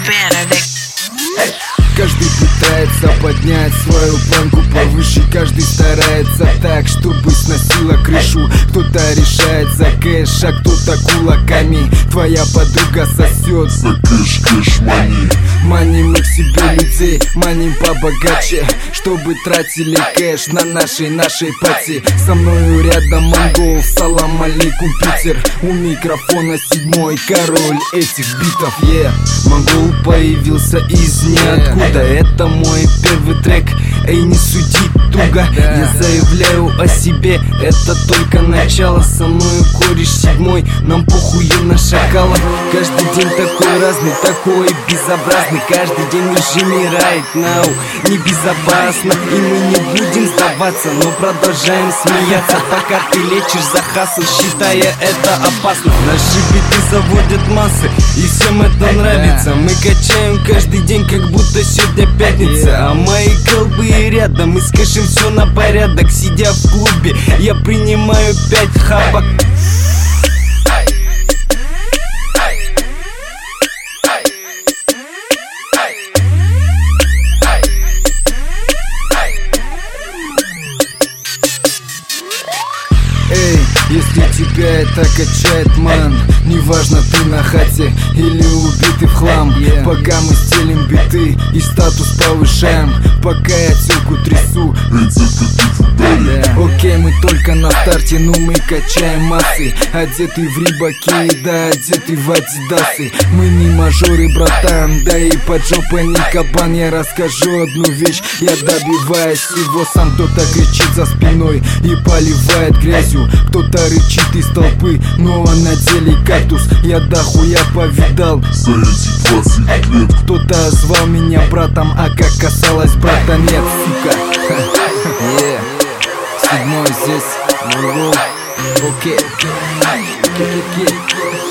Каждый пытается поднять свою планку повыше, каждый старается так, чтобы сносило крышу. Кто-то решает за кэш, а кто-то кулаками. Твоя подруга сосет за кэш, кэш, мани. Маним мы к себе людей, маним побогаче, чтобы тратили кэш на нашей пати. Со мною рядом монгол, салам алейкум, Питер. У микрофона 7-й король этих битов, Монгол появился из ниоткуда. Это мой первый трек, эй, не суди туго. Я заявляю о себе, это только начало. Со мною кореш 7-й, нам похуй на шакала. Каждый день такой разный, такой безобразный. Каждый день в режиме right now небезопасно, и мы не будем сдаваться, но продолжаем смеяться, пока ты лечишь за хасл, считая это опасно. Наши биты заводят массы, и всем это нравится. Мы качаем каждый день, как будто сегодня пятница. А мои колбы рядом, мы с кэшем все на порядок. Сидя в клубе, я принимаю 5 хапок. Эй, если тебя это качает, ман, неважно, ты на хате или убитый в хлам, пока мы стелим биты и статус повышаем, пока я тёлку трясу. Окей, мы только на старте, но мы качаем массы. Одетый в рибаки, да одетый в адидасы. Мы не мажоры, братан, да и под жопой не кабан. Я расскажу одну вещь, я добиваюсь всего сам. Кто-то кричит за спиной и поливает грязью, кто-то рычит из толпы, но на деле кактус. Я дохуя повидал за эти 20 лет. Кто-то звал меня братом, а как касалось брата нет, сука. 7-й здесь, монгол. Окей.